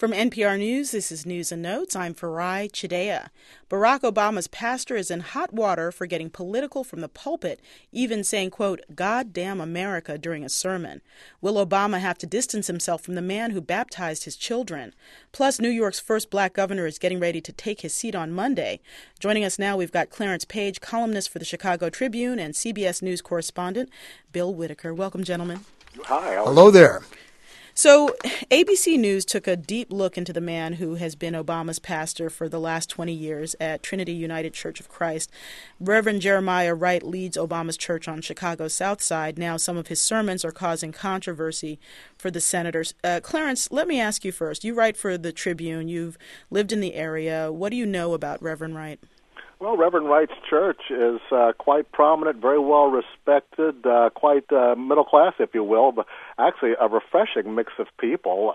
From NPR News, this is News and Notes. I'm Farai Chidea. Barack Obama's pastor is in hot water for getting political from the pulpit, even saying, quote, "God damn America" during a sermon. Will Obama have to distance himself from the man who baptized his children? Plus, New York's first black governor is getting ready to take his seat on Monday. Joining us now, we've got Clarence Page, columnist for the Chicago Tribune and CBS News correspondent Bill Whitaker. Welcome, gentlemen. Hi. Hello there. So ABC News took a deep look into the man who has been Obama's pastor for the last 20 years at Trinity United Church of Christ. Reverend Jeremiah Wright leads Obama's church on Chicago's South Side. Now some of his sermons are causing controversy for the senators. Clarence, let me ask you first. You write for the Tribune. You've lived in the area. What do you know about Reverend Wright? Well, Reverend Wright's church is quite prominent, very well respected, quite middle class, if you will, but actually a refreshing mix of people.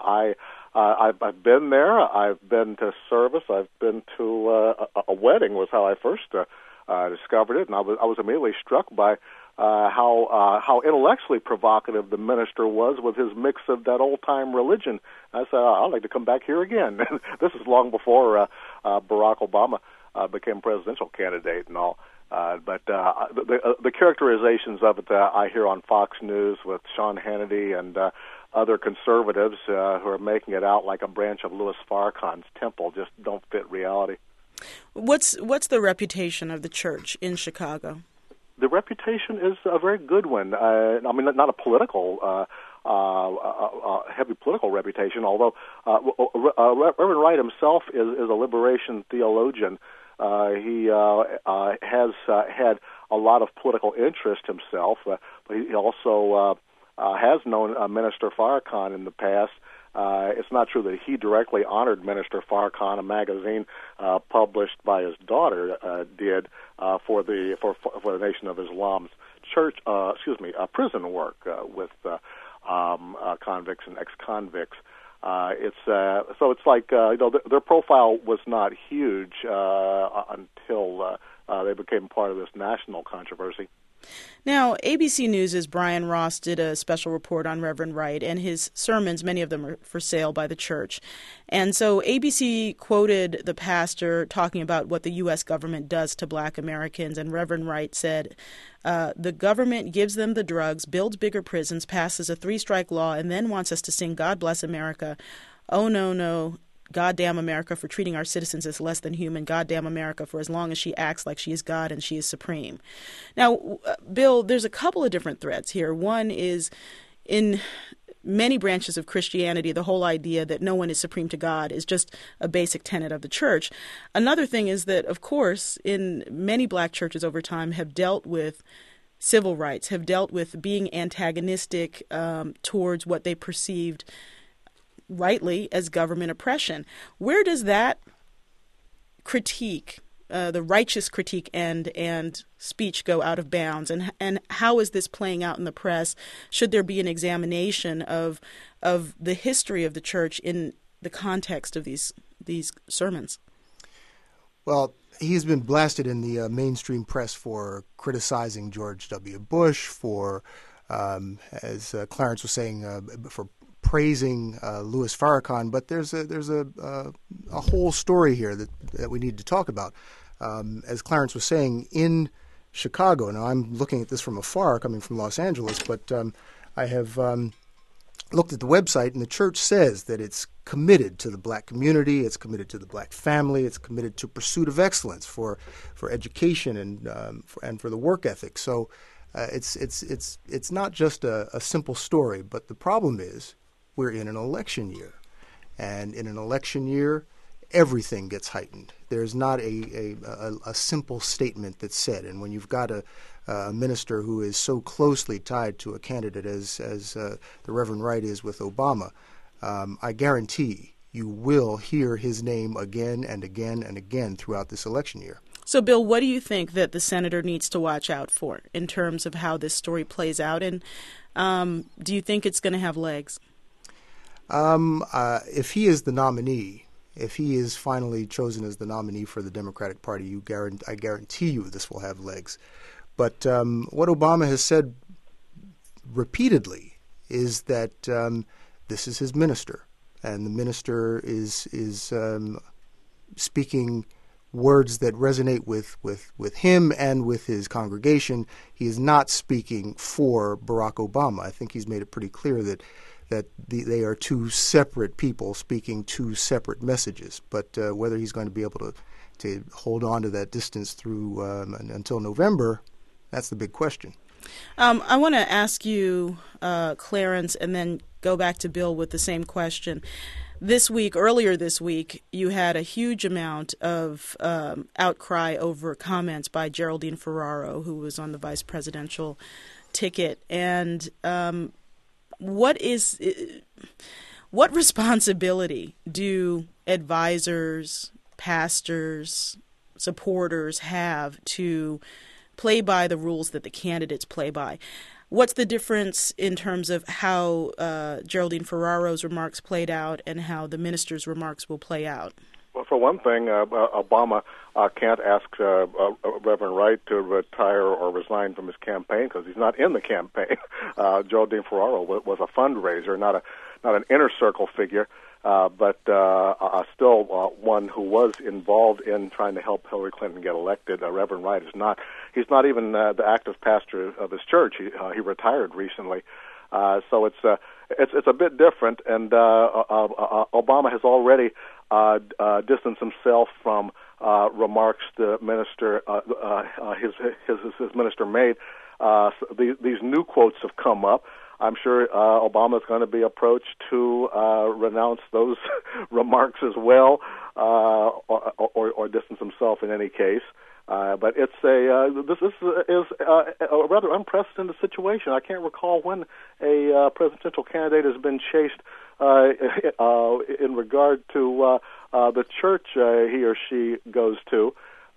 I've been there. I've been to service. I've been to a wedding was how I first discovered it, and I was immediately struck by how intellectually provocative the minister was with his mix of that old-time religion. I said, I'd like to come back here again. This is long before Barack Obama became presidential candidate and all. But the characterizations of it I hear on Fox News with Sean Hannity and other conservatives who are making it out like a branch of Louis Farrakhan's temple just don't fit reality. What's the reputation of the church in Chicago? The reputation is a very good one. I mean, not a political heavy political reputation, although Reverend Wright himself is a liberation theologian. He has had a lot of political interest himself, but he also has known Minister Farrakhan in the past. It's not true that he directly honored Minister Farrakhan. A magazine published by his daughter did for the Nation of Islam's prison work with convicts and ex-convicts. It's like their profile was not huge until they became part of this national controversy. Now, ABC News' Brian Ross did a special report on Reverend Wright, and his sermons, many of them are for sale by the church. And so ABC quoted the pastor talking about what the U.S. government does to black Americans, and Reverend Wright said, the government gives them the drugs, builds bigger prisons, passes a 3-strike law, and then wants us to sing God Bless America. Oh, no. God damn America for treating our citizens as less than human. God damn America for as long as she acts like she is God and she is supreme. Now, Bill, there's a couple of different threads here. One is in many branches of Christianity, the whole idea that no one is supreme to God is just a basic tenet of the church. Another thing is that, of course, in many black churches over time have dealt with civil rights, have dealt with being antagonistic towards what they perceived rightly as government oppression. Where does that critique, the righteous critique and speech go out of bounds? And how is this playing out in the press? Should there be an examination of the history of the church in the context of these sermons? Well, he's been blasted in the mainstream press for criticizing George W. Bush, for, as Clarence was saying, for praising Louis Farrakhan, but there's a whole story here that we need to talk about. As Clarence was saying, in Chicago, now I'm looking at this from afar, coming from Los Angeles, but I have looked at the website, and the church says that it's committed to the black community, it's committed to the black family, it's committed to pursuit of excellence for education and for the work ethic. So it's not just a simple story, but the problem is, we're in an election year, and in an election year, everything gets heightened. There's not a simple statement that's said, and when you've got a minister who is so closely tied to a candidate as the Reverend Wright is with Obama, I guarantee you will hear his name again and again and again throughout this election year. So, Bill, what do you think that the senator needs to watch out for in terms of how this story plays out, and do you think it's going to have legs? If he is the nominee, if he is finally chosen as the nominee for the Democratic Party, I guarantee you this will have legs. But what Obama has said repeatedly is that this is his minister. and the minister is speaking words that resonate with him and with his congregation. He is not speaking for Barack Obama. I think he's made it pretty clear that they are two separate people speaking two separate messages. But whether he's going to be able to hold on to that distance through until November, that's the big question. I want to ask you, Clarence, and then go back to Bill with the same question. Earlier this week, you had a huge amount of outcry over comments by Geraldine Ferraro, who was on the vice presidential ticket. And what responsibility do advisors, pastors, supporters have to play by the rules that the candidates play by? What's the difference in terms of how Geraldine Ferraro's remarks played out and how the minister's remarks will play out? Well, for one thing, Obama can't ask Reverend Wright to retire or resign from his campaign because he's not in the campaign. Geraldine Ferraro was a fundraiser, not an inner circle figure, but still one who was involved in trying to help Hillary Clinton get elected. Reverend Wright is not. He's not even the active pastor of his church. He retired recently, so it's a bit different. And Obama has already distanced himself from remarks the minister his minister made. These new quotes have come up. I'm sure Obama's going to be approached to renounce those remarks as well, or distance himself in any case. But it's this is a rather unprecedented situation. I can't recall when a presidential candidate has been chased in regard to the church he or she goes to.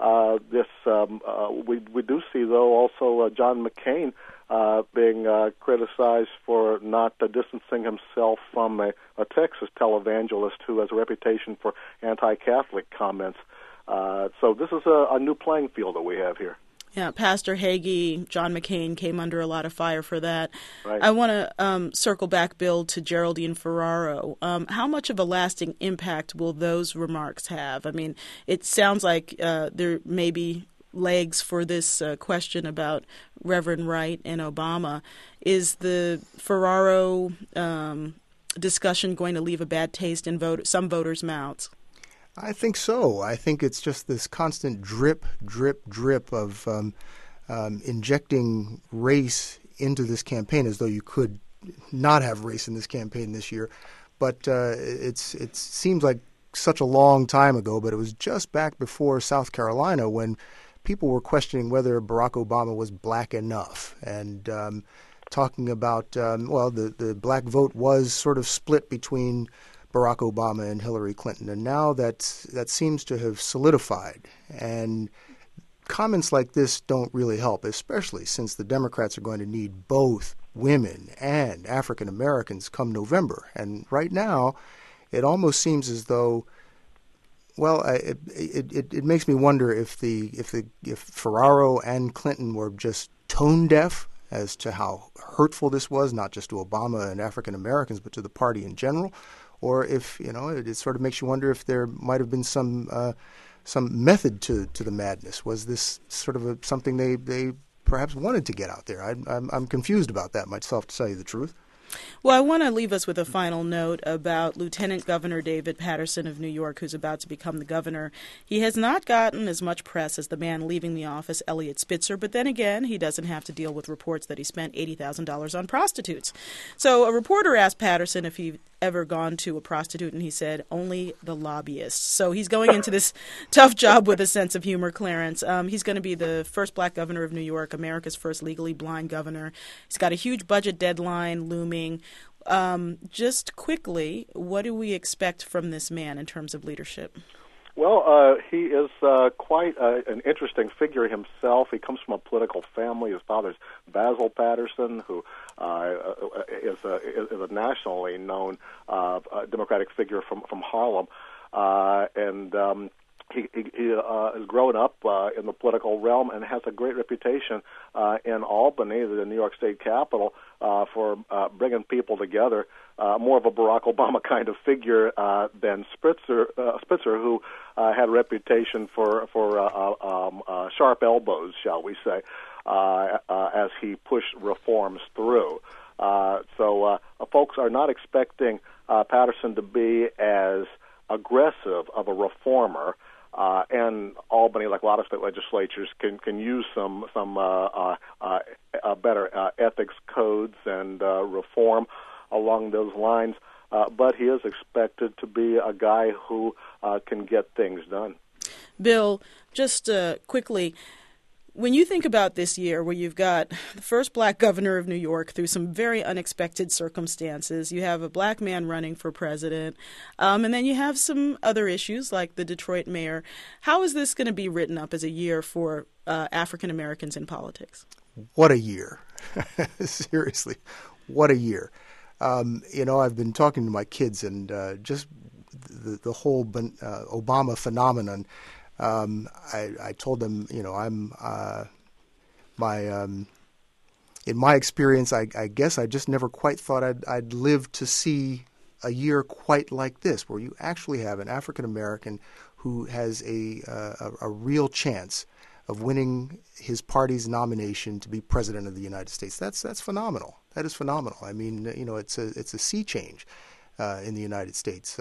We do see, though, also John McCain being criticized for not distancing himself from a Texas televangelist who has a reputation for anti-Catholic comments. So this is a new playing field that we have here. Yeah, Pastor Hagee, John McCain came under a lot of fire for that. Right. I want to circle back, Bill, to Geraldine Ferraro. How much of a lasting impact will those remarks have? I mean, it sounds like there may be legs for this question about Reverend Wright and Obama. Is the Ferraro discussion going to leave a bad taste in some voters' mouths? I think so. I think it's just this constant drip, drip, drip of injecting race into this campaign, as though you could not have race in this campaign this year. But it seems like such a long time ago, but it was just back before South Carolina when people were questioning whether Barack Obama was black enough, and talking about, the black vote was sort of split between Barack Obama and Hillary Clinton, and now that seems to have solidified. And comments like this don't really help, especially since the Democrats are going to need both women and African Americans come November. And right now, it almost seems as though, it makes me wonder if Ferraro and Clinton were just tone deaf as to how hurtful this was, not just to Obama and African Americans, but to the party in general. Or if, it sort of makes you wonder if there might have been some method to the madness. Was this sort of something they perhaps wanted to get out there? I'm confused about that myself, to tell you the truth. Well, I want to leave us with a final note about Lieutenant Governor David Paterson of New York, who's about to become the governor. He has not gotten as much press as the man leaving the office, Eliot Spitzer, but then again, he doesn't have to deal with reports that he spent $80,000 on prostitutes. So a reporter asked Paterson if he'd ever gone to a prostitute, and he said, only the lobbyists. So he's going into this tough job with a sense of humor, Clarence. He's going to be the first black governor of New York, America's first legally blind governor. He's got a huge budget deadline looming. Just quickly, what do we expect from this man in terms of leadership? Well, he is quite an interesting figure himself. He comes from a political family. His father's Basil Paterson, who is a nationally known Democratic figure from Harlem, and He has grown up in the political realm and has a great reputation in Albany, the New York State capital, for bringing people together. More of a Barack Obama kind of figure than Spitzer, who had a reputation for sharp elbows, shall we say, as he pushed reforms through. So folks are not expecting Patterson to be as aggressive of a reformer. And Albany, like a lot of state legislatures, can use some better ethics codes and reform along those lines. But he is expected to be a guy who can get things done. Bill, just quickly, when you think about this year where you've got the first black governor of New York through some very unexpected circumstances, you have a black man running for president, and then you have some other issues like the Detroit mayor, how is this going to be written up as a year for African Americans in politics? What a year. Seriously, what a year. I've been talking to my kids and just the whole Obama phenomenon. I told them, I'm in my experience, I guess I just never quite thought I'd live to see a year quite like this, where you actually have an African American who has a real chance of winning his party's nomination to be president of the United States. That's phenomenal. That is phenomenal. I mean, it's a sea change in the United States.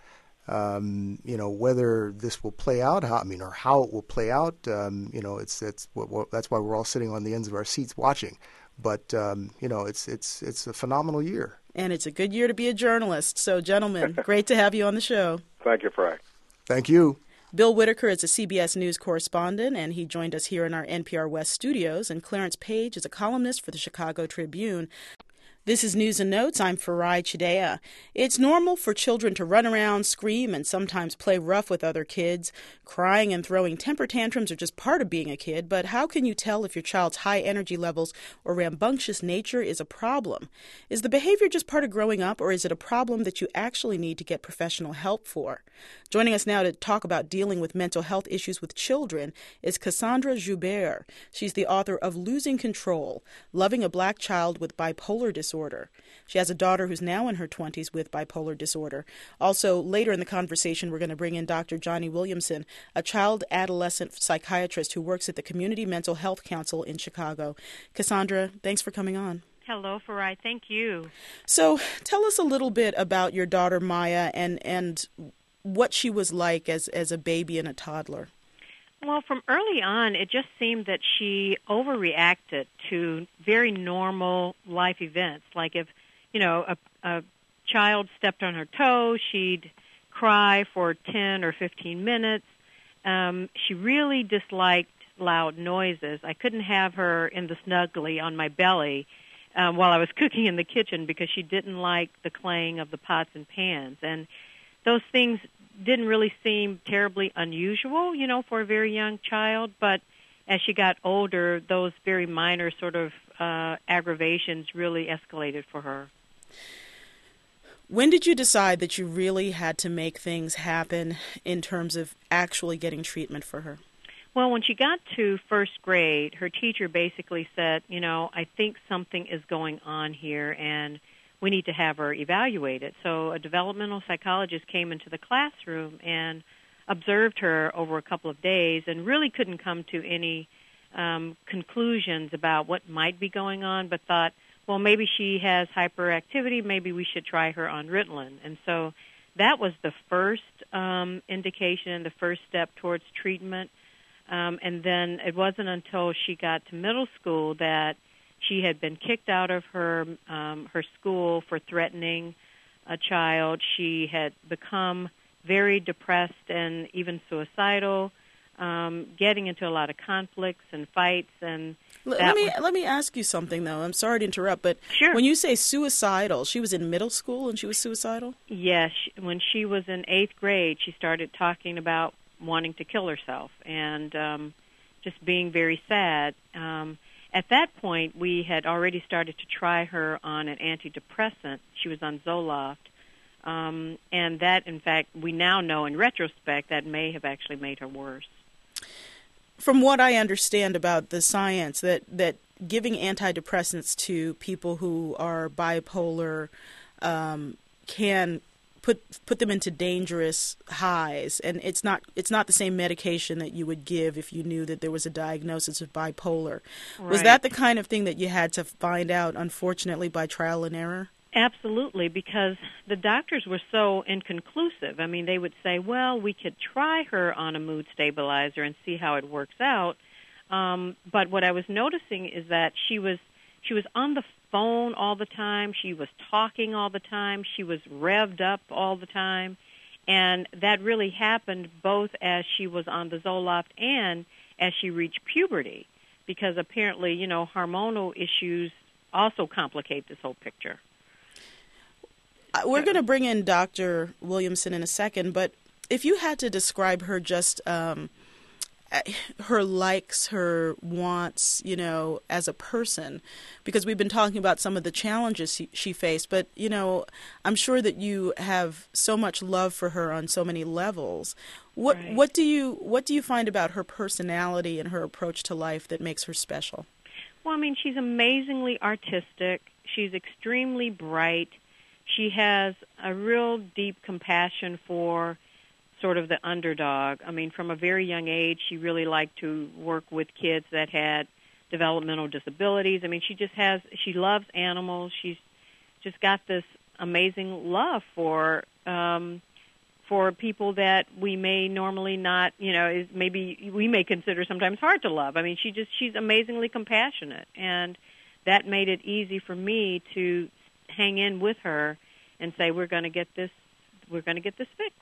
Whether this will play out, or how it will play out, that's why we're all sitting on the ends of our seats watching. But it's a phenomenal year, and it's a good year to be a journalist. So, gentlemen, great to have you on the show. Thank you, Frank. Thank you. Bill Whitaker is a CBS News correspondent, and he joined us here in our NPR West studios. And Clarence Page is a columnist for the Chicago Tribune. This is News and Notes. I'm Farai Chidea. It's normal for children to run around, scream, and sometimes play rough with other kids. Crying and throwing temper tantrums are just part of being a kid, but how can you tell if your child's high energy levels or rambunctious nature is a problem? Is the behavior just part of growing up, or is it a problem that you actually need to get professional help for? Joining us now to talk about dealing with mental health issues with children is Cassandra Joubert. She's the author of Losing Control, Loving a Black Child with Bipolar Disorder. She has a daughter who's now in her 20s with bipolar disorder. Also, later in the conversation, we're going to bring in Dr. Johnny Williamson, a child-adolescent psychiatrist who works at the Community Mental Health Council in Chicago. Cassandra, thanks for coming on. Hello, Farai. Thank you. So tell us a little bit about your daughter, Maya, and what she was like as a baby and a toddler. Well, from early on, it just seemed that she overreacted to very normal life events. Like if, a child stepped on her toe, she'd cry for 10 or 15 minutes. She really disliked loud noises. I couldn't have her in the snuggly on my belly while I was cooking in the kitchen because she didn't like the clang of the pots and pans. And those things didn't really seem terribly unusual, for a very young child. But as she got older, those very minor sort of aggravations really escalated for her. When did you decide that you really had to make things happen in terms of actually getting treatment for her? Well, when she got to first grade, her teacher basically said, I think something is going on here, and we need to have her evaluated. So a developmental psychologist came into the classroom and observed her over a couple of days and really couldn't come to any conclusions about what might be going on, but thought, well, maybe she has hyperactivity, maybe we should try her on Ritalin. And so that was the first indication, the first step towards treatment. And then it wasn't until she got to middle school that she had been kicked out of her school for threatening a child. She had become very depressed and even suicidal, getting into a lot of conflicts and fights. And let me ask you something, though. I'm sorry to interrupt, but sure. When you say suicidal, she was in middle school and she was suicidal? Yes. When she was in 8th grade, she started talking about wanting to kill herself and just being very sad. At that point, we had already started to try her on an antidepressant. She was on Zoloft And that, in fact, we now know in retrospect that may have actually made her worse. From what I understand about the science, that giving antidepressants to people who are bipolar can put them into dangerous highs, and it's not the same medication that you would give if you knew that there was a diagnosis of bipolar. Right. Was that the kind of thing that you had to find out, unfortunately, by trial and error? Absolutely, because the doctors were so inconclusive. I mean, they would say, well, we could try her on a mood stabilizer and see how it works out. But what I was noticing is that she was on the phone all the time. She was talking all the time. She was revved up all the time. And that really happened both as she was on the Zoloft and as she reached puberty, because apparently, hormonal issues also complicate this whole picture. We're going to bring in Dr. Williamson in a second, but if you had to describe her just her likes, her wants, as a person, because we've been talking about some of the challenges she faced, but, I'm sure that you have so much love for her on so many levels. What do you find about her personality and her approach to life that makes her special? Well, I mean, she's amazingly artistic. She's extremely bright. She has a real deep compassion for sort of the underdog. I mean, from a very young age, she really liked to work with kids that had developmental disabilities. I mean, she loves animals. She's just got this amazing love for people that we may normally not, maybe we may consider sometimes hard to love. I mean, she's amazingly compassionate, and that made it easy for me to hang in with her and say, we're going to get this fixed.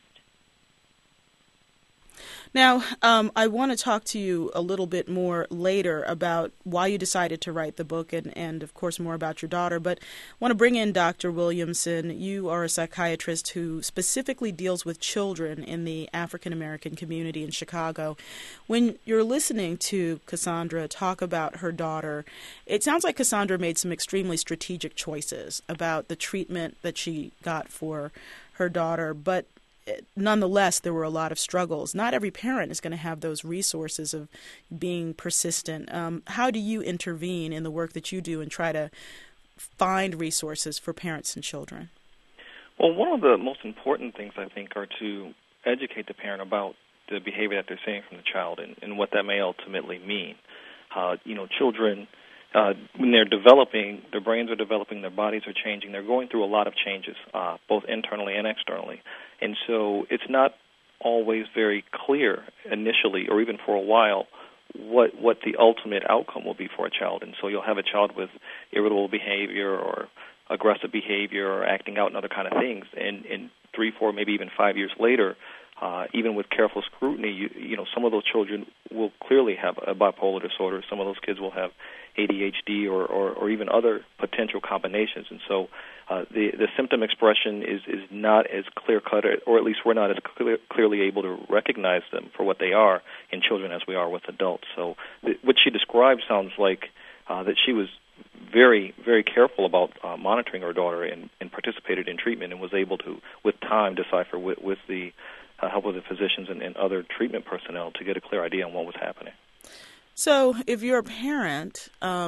Now, I want to talk to you a little bit more later about why you decided to write the book and, of course, more about your daughter. But I want to bring in Dr. Williamson. You are a psychiatrist who specifically deals with children in the African-American community in Chicago. When you're listening to Cassandra talk about her daughter, it sounds like Cassandra made some extremely strategic choices about the treatment that she got for her daughter, but nonetheless, there were a lot of struggles. Not every parent is going to have those resources of being persistent. How do you intervene in the work that you do and try to find resources for parents and children? Well, one of the most important things, I think, are to educate the parent about the behavior that they're seeing from the child and what that may ultimately mean. Children, when they're developing, their brains are developing, their bodies are changing, they're going through a lot of changes, both internally and externally. And so it's not always very clear initially, or even for a while, what the ultimate outcome will be for a child. And so you'll have a child with irritable behavior or aggressive behavior or acting out and other kind of things. And 3, 4, maybe even 5 years later, even with careful scrutiny, some of those children will clearly have a bipolar disorder. Some of those kids will have ADHD or even other potential combinations. And so the symptom expression is not as clear-cut, or at least we're not as clearly able to recognize them for what they are in children as we are with adults. So what she described sounds like that she was very, very careful about monitoring her daughter and participated in treatment and was able to, with time, decipher with the help of the physicians and other treatment personnel to get a clear idea on what was happening. So if you're a parent,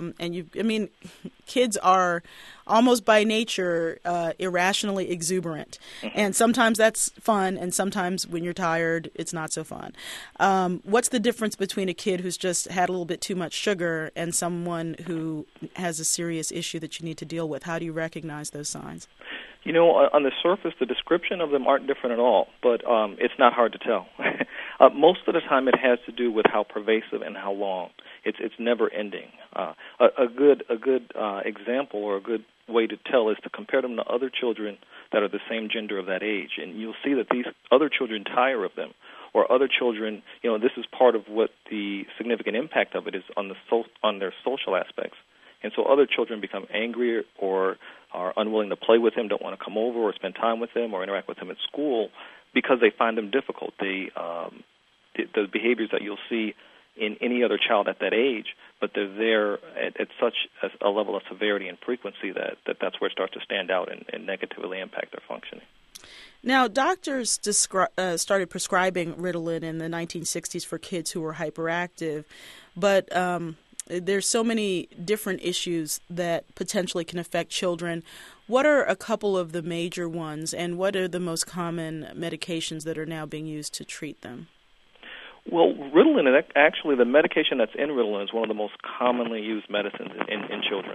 kids are almost by nature irrationally exuberant. Mm-hmm. And sometimes that's fun, and sometimes when you're tired, it's not so fun. What's the difference between a kid who's just had a little bit too much sugar and someone who has a serious issue that you need to deal with? How do you recognize those signs? On the surface, the description of them aren't different at all, but it's not hard to tell. Most of the time it has to do with how pervasive and how long. It's never ending. A good example or a good way to tell is to compare them to other children that are the same gender of that age, and you'll see that these other children tire of them, or other children, this is part of what the significant impact of it is on their social aspects. And so other children become angry or are unwilling to play with him, don't want to come over or spend time with him or interact with him at school because they find them difficult. The behaviors that you'll see in any other child at that age, but they're there at such a level of severity and frequency that's where it starts to stand out and negatively impact their functioning. Now, doctors started prescribing Ritalin in the 1960s for kids who were hyperactive, but there's so many different issues that potentially can affect children. What are a couple of the major ones, and what are the most common medications that are now being used to treat them? Well, Ritalin, actually, the medication that's in Ritalin is one of the most commonly used medicines in children.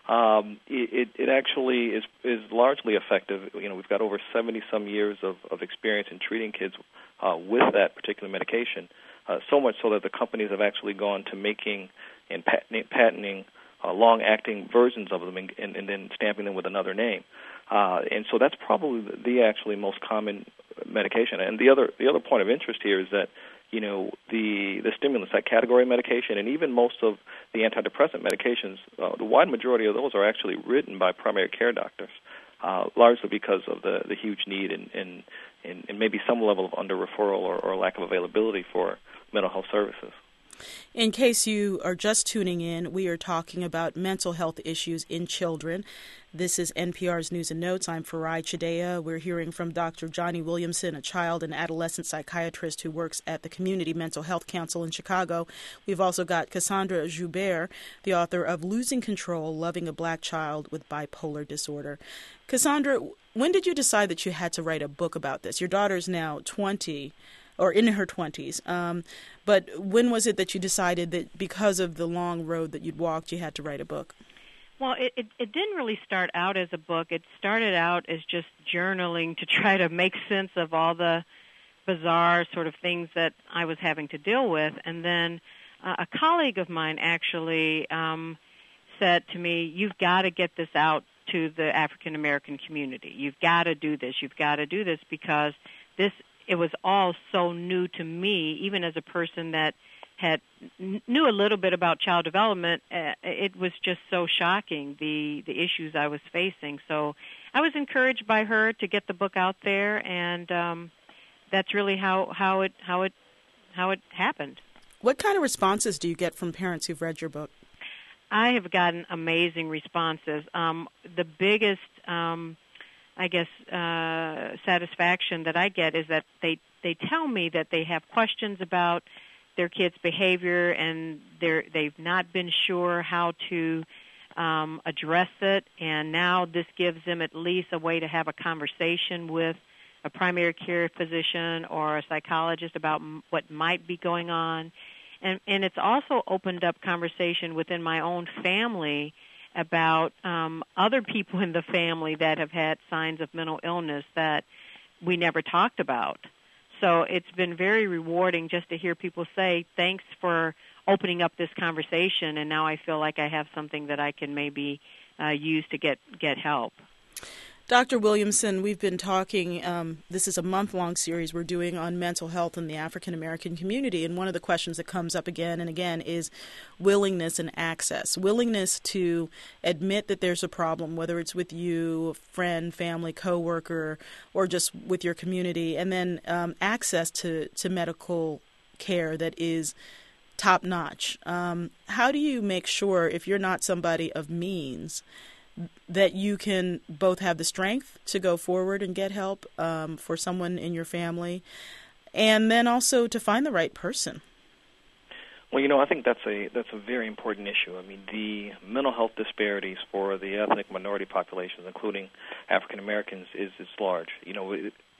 It actually is largely effective. You know, we've got over 70-some years of experience in treating kids with that particular medication, so much so that the companies have actually gone to making and patenting long-acting versions of them and then stamping them with another name. And so that's probably the actually most common medication. And the other point of interest here is that, you know, the stimulants, that category medication, and even most of the antidepressant medications, the wide majority of those are actually written by primary care doctors, largely because of the huge need and maybe some level of under-referral or lack of availability for mental health services. In case you are just tuning in, we are talking about mental health issues in children. This is NPR's News and Notes. I'm Farai Chideya. We're hearing from Dr. Johnny Williamson, a child and adolescent psychiatrist who works at the Community Mental Health Council in Chicago. We've also got Cassandra Joubert, the author of Losing Control, Loving a Black Child with Bipolar Disorder. Cassandra, when did you decide that you had to write a book about this? Your daughter's now 20. Or in her 20s. But when was it that you decided that because of the long road that you'd walked, you had to write a book? Well, it didn't really start out as a book. It started out as just journaling to try to make sense of all the bizarre sort of things that I was having to deal with. And then a colleague of mine actually said to me, you've got to get this out to the African American community. You've got to do this. You've got to do this because it was all so new to me, even as a person that knew a little bit about child development. It was just so shocking, the issues I was facing. So I was encouraged by her to get the book out there, and that's really how it happened. What kind of responses do you get from parents who've read your book? I have gotten amazing responses. The biggest satisfaction that I get is that they tell me that they have questions about their kids' behavior and they've not been sure how to address it, and now this gives them at least a way to have a conversation with a primary care physician or a psychologist about what might be going on. And it's also opened up conversation within my own family about other people in the family that have had signs of mental illness that we never talked about. So it's been very rewarding just to hear people say, thanks for opening up this conversation, and now I feel like I have something that I can maybe use to get help. Dr. Williamson, we've been talking, this is a month-long series we're doing on mental health in the African-American community, and one of the questions that comes up again and again is willingness and access. Willingness to admit that there's a problem, whether it's with you, a friend, family, coworker, or just with your community, and then access to medical care that is top-notch. How do you make sure, if you're not somebody of means, that you can both have the strength to go forward and get help for someone in your family, and then also to find the right person? Well, you know, I think that's a very important issue. I mean, the mental health disparities for the ethnic minority populations, including African Americans, is large. You know,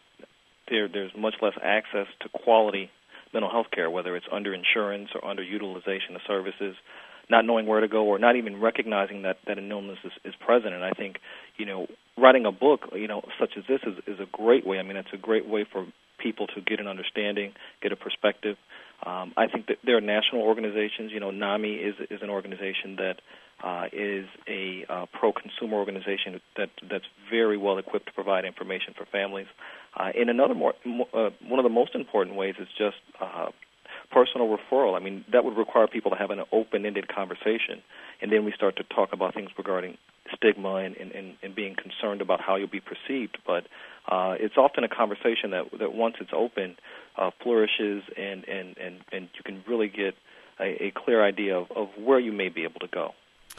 there's much less access to quality mental health care, whether it's under insurance or under utilization of services, not knowing where to go, or not even recognizing that an illness is present. And I think, you know, writing a book, you know, such as this is a great way. I mean, it's a great way for people to get an understanding, get a perspective. I think that there are national organizations. You know, NAMI is an organization that is a pro-consumer organization that's very well equipped to provide information for families. And one of the most important ways is just personal referral. I mean, that would require people to have an open-ended conversation, and then we start to talk about things regarding stigma and being concerned about how you'll be perceived. But it's often a conversation that once it's open, flourishes, and you can really get a clear idea of where you may be able to go.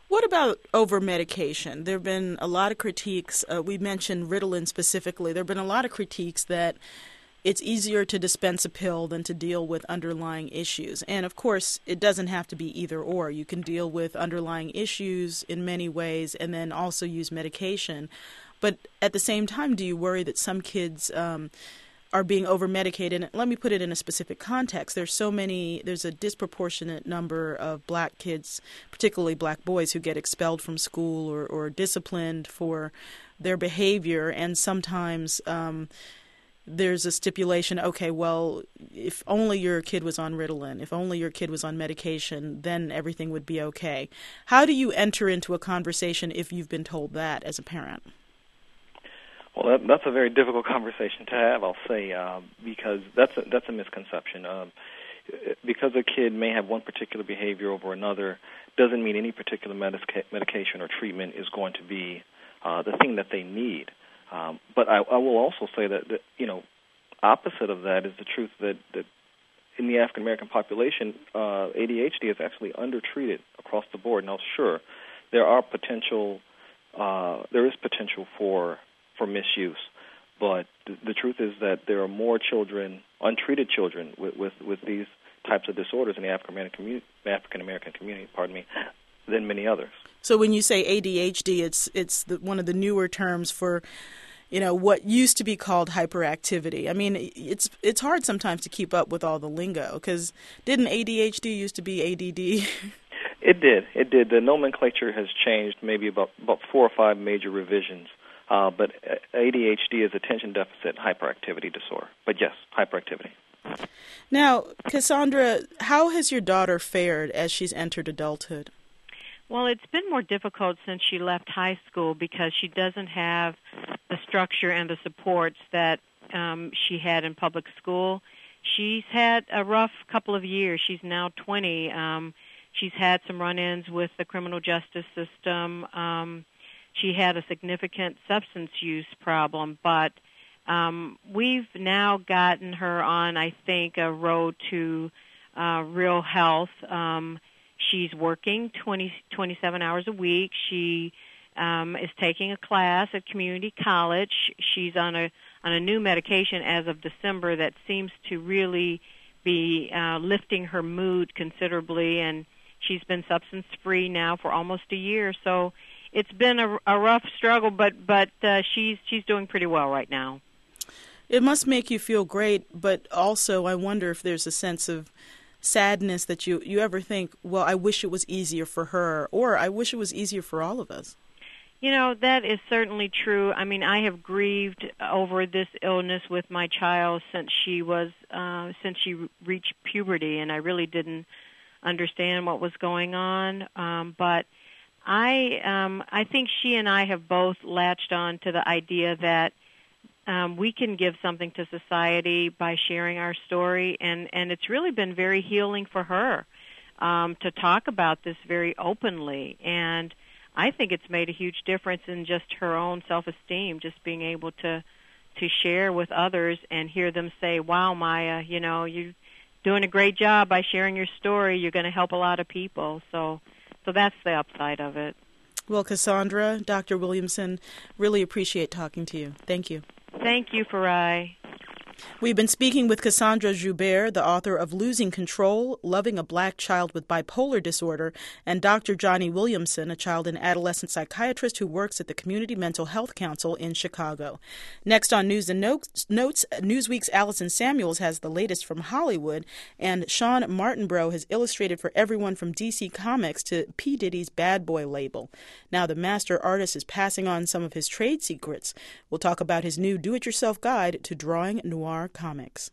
What about over-medication? There have been a lot of critiques. We mentioned Ritalin specifically. There have been a lot of critiques that it's easier to dispense a pill than to deal with underlying issues. And, of course, it doesn't have to be either or. You can deal with underlying issues in many ways and then also use medication. But at the same time, do you worry that some kids are being over-medicated? And let me put it in a specific context. There's a disproportionate number of black kids, particularly black boys, who get expelled from school or disciplined for their behavior. And sometimes there's a stipulation, okay, well, if only your kid was on Ritalin, if only your kid was on medication, then everything would be okay. How do you enter into a conversation if you've been told that as a parent? Well, that's a very difficult conversation to have, I'll say, because that's a misconception. Because a kid may have one particular behavior over another doesn't mean any particular medication or treatment is going to be the thing that they need. But I will also say that opposite of that is the truth that in the African American population, ADHD is actually undertreated across the board. Now, sure, there is potential for misuse, but the truth is that there are more children, untreated children, with these types of disorders in the African American community, than many others. So when you say ADHD, it's one of the newer terms for, what used to be called hyperactivity. I mean, it's hard sometimes to keep up with all the lingo, because didn't ADHD used to be ADD? It did. The nomenclature has changed, maybe about 4 or 5 major revisions. But ADHD is attention deficit hyperactivity disorder. But yes, hyperactivity. Now, Cassandra, how has your daughter fared as she's entered adulthood? Well, it's been more difficult since she left high school because she doesn't have the structure and the supports that she had in public school. She's had a rough couple of years. She's now 20. She's had some run-ins with the criminal justice system. She had a significant substance use problem, but we've now gotten her on, I think, a road to real health. She's working 27 hours a week. She is taking a class at community college. She's on a new medication as of December that seems to really be lifting her mood considerably, and she's been substance-free now for almost a year. So it's been a rough struggle, but she's doing pretty well right now. It must make you feel great, but also I wonder if there's a sense of sadness that you ever think, well, I wish it was easier for her, or I wish it was easier for all of us. That is certainly true. I mean, I have grieved over this illness with my child since she reached puberty, and I really didn't understand what was going on. But I think she and I have both latched on to the idea that we can give something to society by sharing our story, and it's really been very healing for her to talk about this very openly. And I think it's made a huge difference in just her own self-esteem, just being able to share with others and hear them say, wow, Maya, you're doing a great job by sharing your story. You're going to help a lot of people. So that's the upside of it. Well, Cassandra, Dr. Williamson, really appreciate talking to you. Thank you. Thank you, Farai. We've been speaking with Cassandra Joubert, the author of Losing Control, Loving a Black Child with Bipolar Disorder, and Dr. Johnny Williamson, a child and adolescent psychiatrist who works at the Community Mental Health Council in Chicago. Next on News and Notes, Newsweek's Allison Samuels has the latest from Hollywood, and Sean Martinbrough has illustrated for everyone from DC Comics to P. Diddy's Bad Boy label. Now the master artist is passing on some of his trade secrets. We'll talk about his new do-it-yourself guide to drawing noir comics.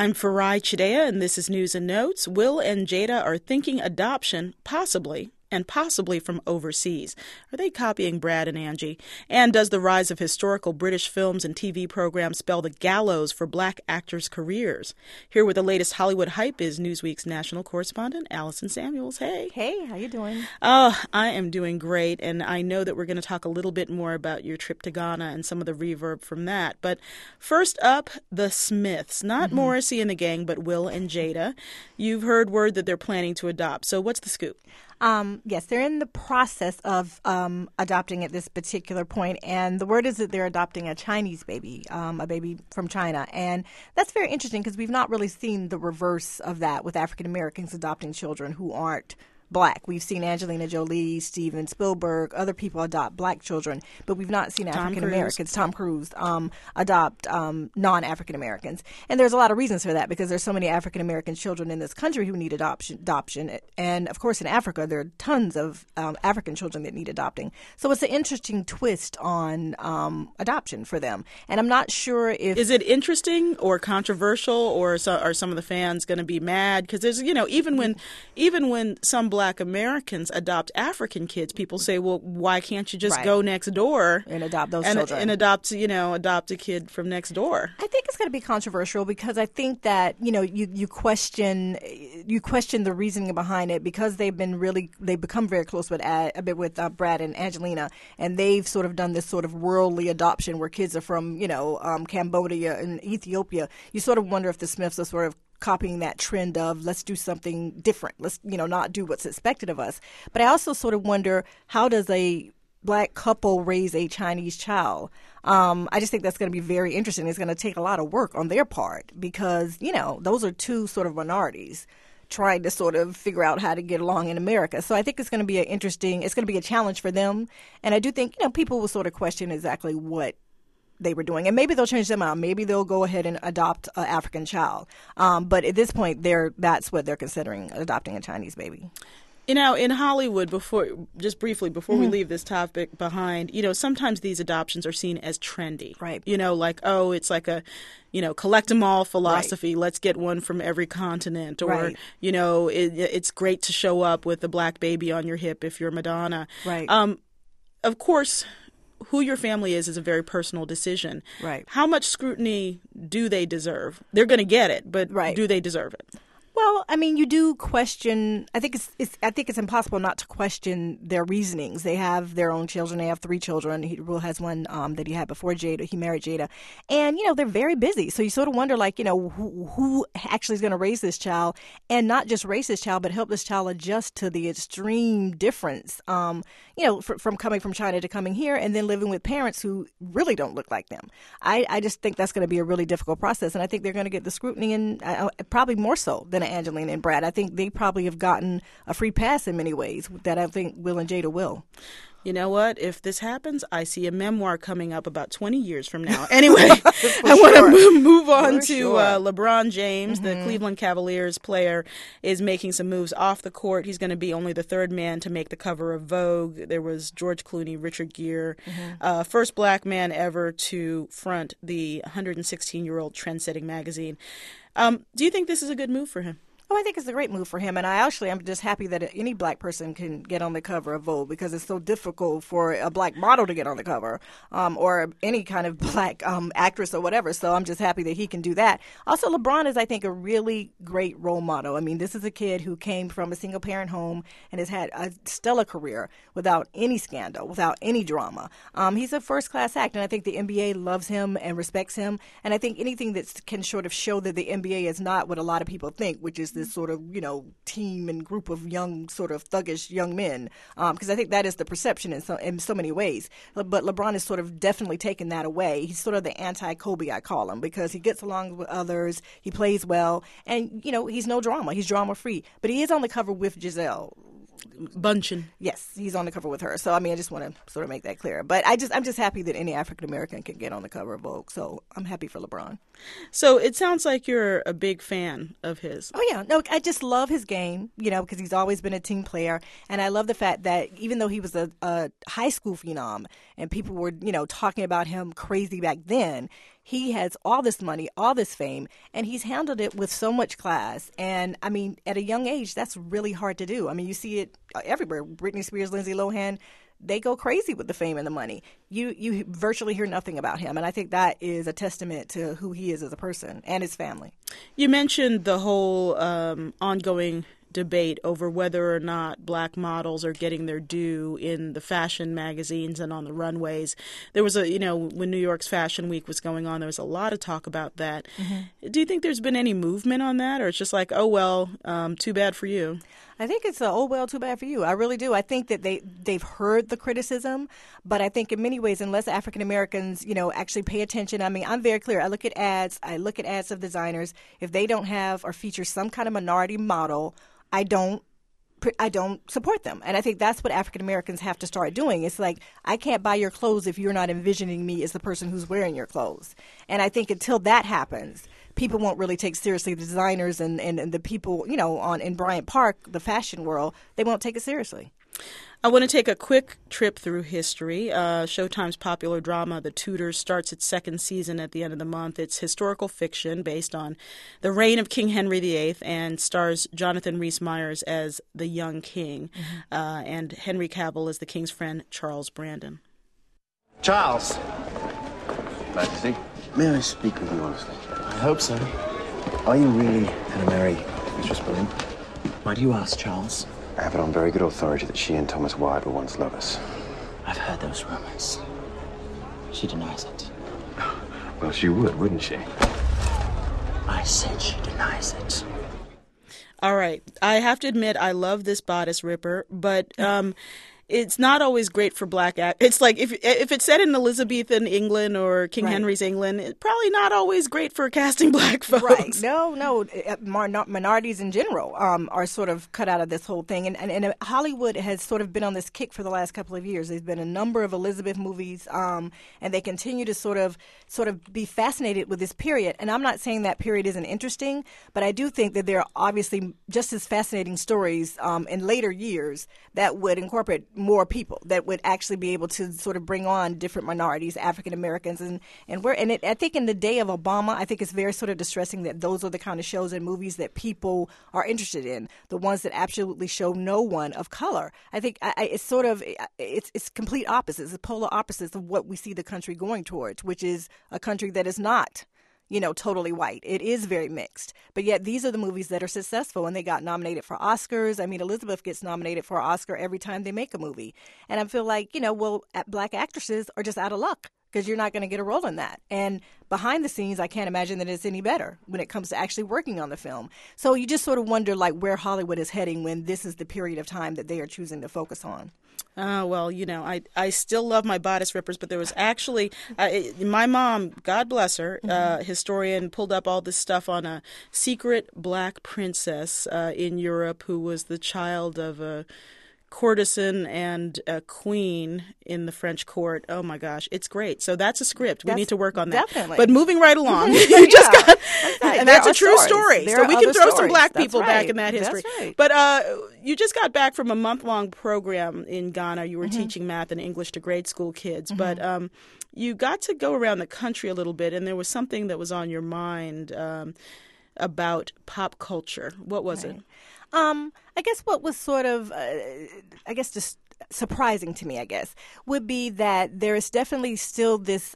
I'm Farai Chidea, and this is News and Notes. Will and Jada are thinking adoption, possibly from overseas. Are they copying Brad and Angie? And does the rise of historical British films and TV programs spell the gallows for black actors' careers? Here with the latest Hollywood hype is Newsweek's national correspondent, Allison Samuels. Hey. Hey, how you doing? Oh, I am doing great, and I know that we're going to talk a little bit more about your trip to Ghana and some of the reverb from that. But first up, the Smiths. Not Morrissey and the gang, but Will and Jada. You've heard word that they're planning to adopt. So what's the scoop? Yes, they're in the process of adopting at this particular point, and the word is that they're adopting a Chinese baby, a baby from China. And that's very interesting because we've not really seen the reverse of that with African Americans adopting children who aren't black. We've seen Angelina Jolie, Steven Spielberg, other people adopt black children, but we've not seen African Americans, Tom Cruise, adopt non-African Americans. And there's a lot of reasons for that because there's so many African American children in this country who need adoption. And of course, in Africa, there are tons of African children that need adopting. So it's an interesting twist on adoption for them. And I'm not sure if... Is it interesting or controversial, or are some of the fans going to be mad? Because there's, even when some black Americans adopt African kids, people say, well, why can't you just go next door and adopt those children and adopt a kid from next door? I think it's going to be controversial because I think that you question the reasoning behind it because they've become very close with Brad and Angelina, and they've sort of done this sort of worldly adoption where kids are from Cambodia and Ethiopia. You sort of wonder if the Smiths are sort of copying that trend of let's do something different. Let's, not do what's expected of us. But I also sort of wonder, how does a black couple raise a Chinese child? I just think that's going to be very interesting. It's going to take a lot of work on their part because, those are two sort of minorities trying to sort of figure out how to get along in America. So I think it's going to be it's going to be a challenge for them. And I do think, people will sort of question exactly what they were doing, and maybe they'll change them out. Maybe they'll go ahead and adopt an African child. But at this point, that's what they're considering, adopting a Chinese baby. In Hollywood, before we leave this topic behind, sometimes these adoptions are seen as trendy. Right. It's like a, collect them all philosophy. Right. Let's get one from every continent. Or, right. It's great to show up with a black baby on your hip if you're Madonna. Right. Of course, who your family is a very personal decision. Right. How much scrutiny do they deserve? They're going to get it, but do they deserve it? Well, I mean, you do question. I think it's impossible not to question their reasonings. They have their own children. They have 3 children. Will has one that he had before Jada. He married Jada, and they're very busy. So you sort of wonder, who actually is going to raise this child, and not just raise this child, but help this child adjust to the extreme difference. From coming from China to coming here, and then living with parents who really don't look like them. I just think that's going to be a really difficult process, and I think they're going to get the scrutiny, and probably more so than Angelina and Brad. I think they probably have gotten a free pass in many ways that I think Will and Jada will. You know what? If this happens, I see a memoir coming up about 20 years from now. Anyway, I want to move on to LeBron James. The Cleveland Cavaliers player is making some moves off the court. He's going to be only the 3rd man to make the cover of Vogue. There was George Clooney, Richard Gere, first black man ever to front the 116-year-old trend-setting magazine. Do you think this is a good move for him? Oh, I think it's a great move for him, and I'm just happy that any black person can get on the cover of Vogue because it's so difficult for a black model to get on the cover, or any kind of black actress or whatever. So I'm just happy that he can do that. Also, LeBron is, I think, a really great role model. I mean, this is a kid who came from a single-parent home and has had a stellar career without any scandal, without any drama. He's a first-class act, and I think the NBA loves him and respects him. And I think anything that can sort of show that the NBA is not what a lot of people think, which is this sort of, team and group of young, sort of thuggish young men, because I think that is the perception in so many ways. But LeBron has sort of definitely taken that away. He's sort of the anti-Kobe, I call him, because he gets along with others, he plays well, and, he's no drama. He's drama-free. But he is on the cover with Giselle Bundchen. Yes, he's on the cover with her. So, I mean, I just want to sort of make that clear. But I'm just happy that any African American can get on the cover of Vogue. So I'm happy for LeBron. So it sounds like you're a big fan of his. Oh, yeah. No, I just love his game, because he's always been a team player. And I love the fact that even though he was a high school phenom and people were, talking about him crazy back then, He has all this money, all this fame, and he's handled it with so much class. And, I mean, at a young age, that's really hard to do. I mean, you see it everywhere. Britney Spears, Lindsay Lohan, they go crazy with the fame and the money. You virtually hear nothing about him, and I think that is a testament to who he is as a person and his family. You mentioned the whole ongoing debate over whether or not black models are getting their due in the fashion magazines and on the runways. There was when New York's Fashion Week was going on, there was a lot of talk about that. Mm-hmm. Do you think there's been any movement on that, or it's just like, oh, well, too bad for you? I think it's oh, well, too bad for you. I really do. I think that they've heard the criticism, but I think in many ways, unless African Americans, actually pay attention. I mean, I'm very clear. I look at ads of designers. If they don't have or feature some kind of minority model, I don't support them. And I think that's what African Americans have to start doing. It's like, I can't buy your clothes if you're not envisioning me as the person who's wearing your clothes. And I think until that happens, people won't really take seriously the designers and the people, in Bryant Park, the fashion world, they won't take it seriously. I want to take a quick trip through history. Showtime's popular drama, The Tudors, starts its second season at the end of the month. It's historical fiction based on the reign of King Henry VIII and stars Jonathan Rhys-Meyers as the young king, and Henry Cavill as the king's friend, Charles Brandon. Charles. Majesty, may I speak with you honestly? I hope so. Are you really going to marry Mistress Boleyn? Why do you ask, Charles? I have it on very good authority that she and Thomas Wyatt were once lovers. I've heard those rumors. She denies it. Well, she would, wouldn't she? I said she denies it. All right. I have to admit, I love this bodice ripper, but it's not always great for black It's like if it's set in Elizabethan England or King Henry's England, it's probably not always great for casting black folks. Right. No. Minorities in general are sort of cut out of this whole thing. And Hollywood has sort of been on this kick for the last couple of years. There's been a number of Elizabeth movies, and they continue to sort of be fascinated with this period. And I'm not saying that period isn't interesting, but I do think that there are obviously just as fascinating stories in later years that would incorporate more people, that would actually be able to sort of bring on different minorities, African Americans, I think in the day of Obama, I think it's very sort of distressing that those are the kind of shows and movies that people are interested in, the ones that absolutely show no one of color. I think it's complete opposites, it's polar opposites of what we see the country going towards, which is a country that is not totally white. It is very mixed. But yet these are the movies that are successful, and they got nominated for Oscars. I mean, Elizabeth gets nominated for an Oscar every time they make a movie. And I feel like, black actresses are just out of luck because you're not going to get a role in that. And behind the scenes, I can't imagine that it's any better when it comes to actually working on the film. So you just sort of wonder, like, where Hollywood is heading when this is the period of time that they are choosing to focus on. Well, I still love my bodice rippers, but there was actually my mom, God bless her, historian, pulled up all this stuff on a secret black princess in Europe who was the child of a courtesan and a queen in the French court. Oh my gosh, it's great. So that's a script. We need to work on that. Definitely. But moving right along, you just got, and that's a true story. So we can throw some black people back in that history. That's right. But you just got back from a month-long program in Ghana. You were teaching math and English to grade school kids, but you got to go around the country a little bit, and there was something that was on your mind about pop culture. What was it? I guess what was sort of, just surprising to me, would be that there is definitely still this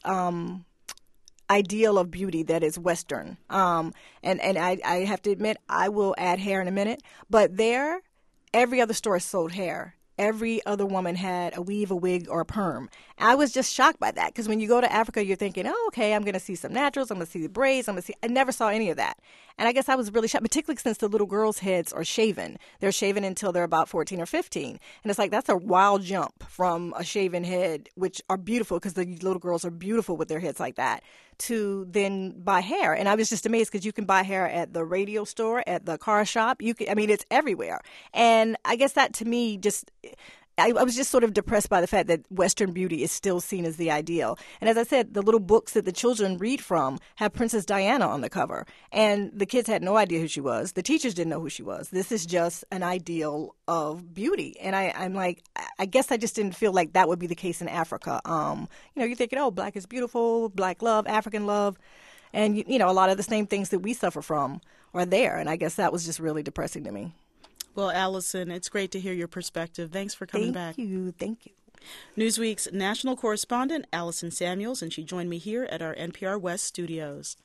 ideal of beauty that is Western. And I have to admit, I will add hair in a minute, but every other store sold hair. Every other woman had a weave, a wig, or a perm. I was just shocked by that because when you go to Africa, you're thinking, oh, okay, I'm going to see some naturals, I'm going to see the braids, I never saw any of that. And I guess I was really shocked, particularly since the little girls' heads are shaven. They're shaven until they're about 14 or 15. And it's like, that's a wild jump from a shaven head, which are beautiful because the little girls are beautiful with their heads like that, to then buy hair. And I was just amazed because you can buy hair at the radio store, at the car shop. It's everywhere. And I guess that to me just I was just sort of depressed by the fact that Western beauty is still seen as the ideal. And as I said, the little books that the children read from have Princess Diana on the cover. And the kids had no idea who she was. The teachers didn't know who she was. This is just an ideal of beauty. And I'm like, I guess I just didn't feel like that would be the case in Africa. You're thinking, oh, Black is beautiful, Black love, African love. And, a lot of the same things that we suffer from are there. And I guess that was just really depressing to me. Well, Allison, it's great to hear your perspective. Thanks for coming back. Thank you. Newsweek's national correspondent, Allison Samuels, and she joined me here at our NPR West studios.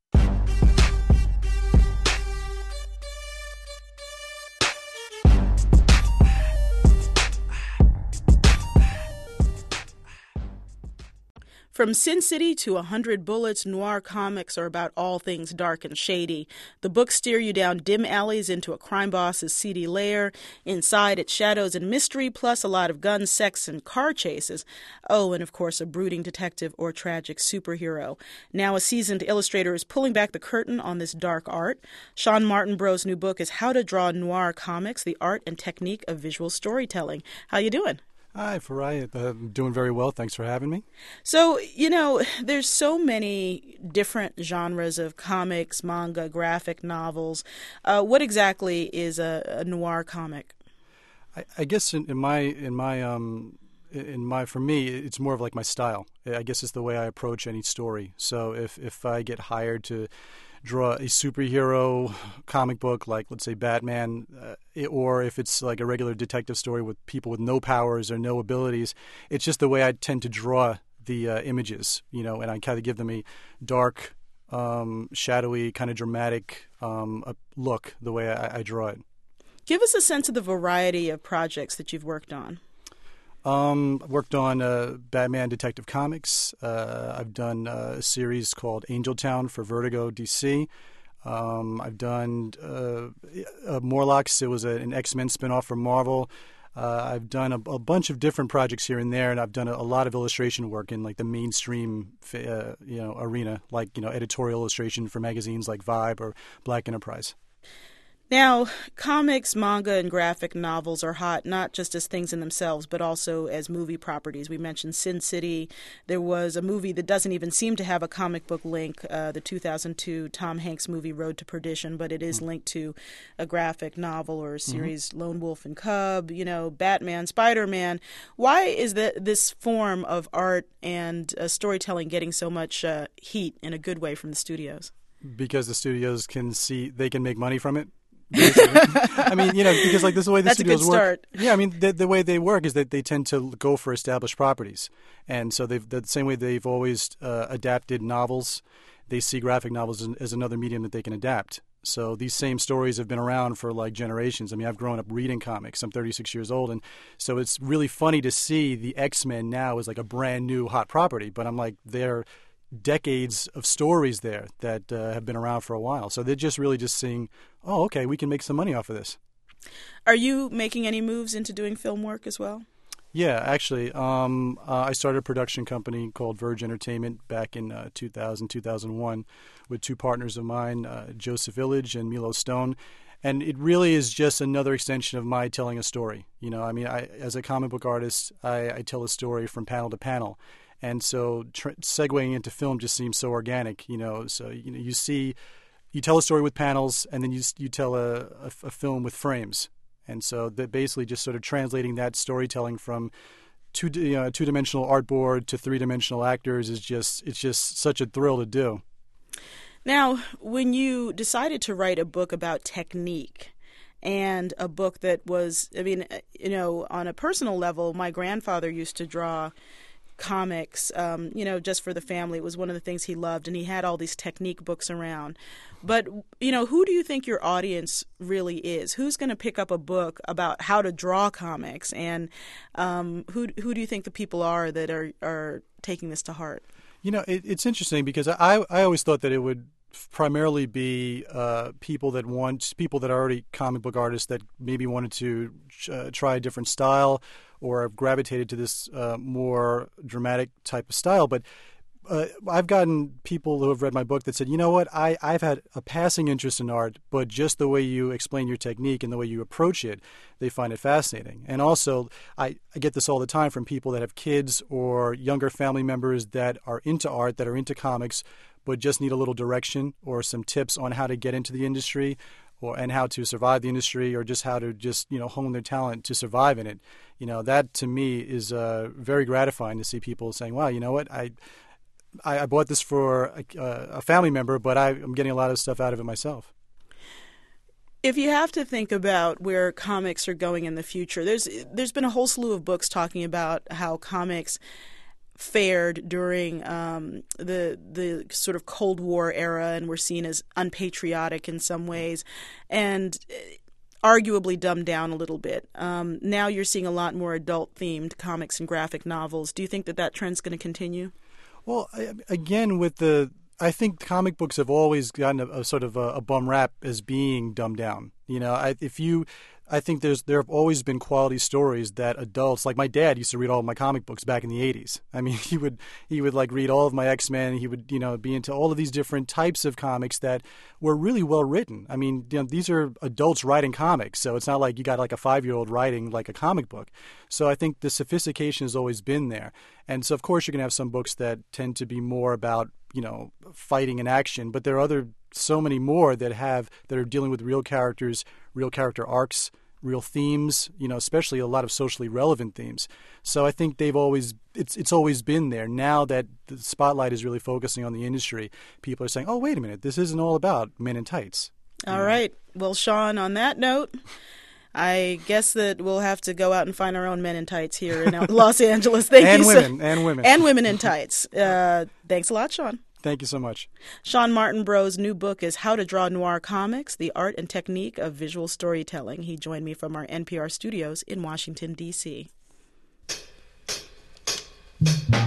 From Sin City to 100 Bullets, noir comics are about all things dark and shady. The books steer you down dim alleys into a crime boss's seedy lair. Inside, it's shadows and mystery, plus a lot of guns, sex, and car chases. Oh, and of course, a brooding detective or tragic superhero. Now a seasoned illustrator is pulling back the curtain on this dark art. Sean Martinbrough's new book is How to Draw Noir Comics, the Art and Technique of Visual Storytelling. How you doing? Hi, Farai. I'm doing very well. Thanks for having me. So, there's so many different genres of comics, manga, graphic novels. What exactly is a noir comic? I guess for me, it's more of like my style. I guess it's the way I approach any story. So if I get hired to draw a superhero comic book like, let's say, Batman, or if it's like a regular detective story with people with no powers or no abilities, it's just the way I tend to draw the images, and I kind of give them a dark, shadowy, kind of dramatic look, the way I draw it. Give us a sense of the variety of projects that you've worked on. Worked on Batman Detective Comics. I've done a series called Angel Town for Vertigo DC. I've done Morlocks. It was an X-Men spinoff from Marvel. I've done a bunch of different projects here and there, and I've done a lot of illustration work in like the mainstream, arena, like editorial illustration for magazines like Vibe or Black Enterprise. Now, comics, manga, and graphic novels are hot not just as things in themselves, but also as movie properties. We mentioned Sin City. There was a movie that doesn't even seem to have a comic book link, the 2002 Tom Hanks movie Road to Perdition, but it is linked to a graphic novel or a series, Lone Wolf and Cub, Batman, Spider-Man. Why is this form of art and storytelling getting so much heat in a good way from the studios? Because the studios can make money from it. I mean, because like this is the way the studios work. That's a good start. Yeah, I mean, the way they work is that they tend to go for established properties, and so the same way they've always adapted novels, they see graphic novels as another medium that they can adapt. So these same stories have been around for like generations. I mean, I've grown up reading comics. I'm 36 years old, and so it's really funny to see the X-Men now as like a brand new hot property. But I'm like, they're decades of stories there that have been around for a while. So they're just seeing, oh, okay, we can make some money off of this. Are you making any moves into doing film work as well? Yeah, actually. I started a production company called Verge Entertainment back in 2001 with two partners of mine, Joseph Village and Milo Stone. And it really is just another extension of my telling a story. I mean, as a comic book artist, I tell a story from panel to panel. And so segueing into film just seems so organic, So, you tell a story with panels, and then you tell a film with frames. And so that basically just sort of translating that storytelling from two-dimensional artboard to three-dimensional actors it's just such a thrill to do. Now, when you decided to write a book about technique, and a book that was, on a personal level, my grandfather used to draw comics, just for the family. It was one of the things he loved, and he had all these technique books around. But, who do you think your audience really is? Who's going to pick up a book about how to draw comics? And who do you think the people are that are taking this to heart? It's interesting because I always thought that it would primarily be people that are already comic book artists that maybe wanted to try a different style or have gravitated to this more dramatic type of style. But I've gotten people who have read my book that said, you know what, I've had a passing interest in art, but just the way you explain your technique and the way you approach it, they find it fascinating. And also, I get this all the time from people that have kids or younger family members that are into art, that are into comics, but just need a little direction or some tips on how to get into the industry and how to survive the industry, or just how to hone their talent to survive in it. That to me is very gratifying to see people saying, wow, you know what, I bought this for a family member, but I'm getting a lot of stuff out of it myself. If you have to think about where comics are going in the future, there's been a whole slew of books talking about how comics fared during the sort of Cold War era, and were seen as unpatriotic in some ways, and arguably dumbed down a little bit. Now you're seeing a lot more adult-themed comics and graphic novels. Do you think that trend's going to continue? Well, again, I think comic books have always gotten a sort of a bum rap as being dumbed down. I think there have always been quality stories that adults, like my dad used to read all of my comic books back in the 80s. I mean, he would like read all of my X-Men. He would, be into all of these different types of comics that were really well written. I mean, these are adults writing comics, so it's not like you got like a 5-year-old writing like a comic book. So I think the sophistication has always been there. And so, of course, you're going to have some books that tend to be more about, fighting and action, but there are so many more that are dealing with real characters, real character arcs, real themes, especially a lot of socially relevant themes. So I think it's always been there. Now that the spotlight is really focusing on the industry, people are saying, oh, wait a minute, this isn't all about men in tights. All right. Well, Sean, on that note, I guess that we'll have to go out and find our own men in tights here in Los Angeles. And women in tights. Thanks a lot, Sean. Thank you so much. Sean Martinbrow's new book is How to Draw Noir Comics, The Art and Technique of Visual Storytelling. He joined me from our NPR studios in Washington, D.C.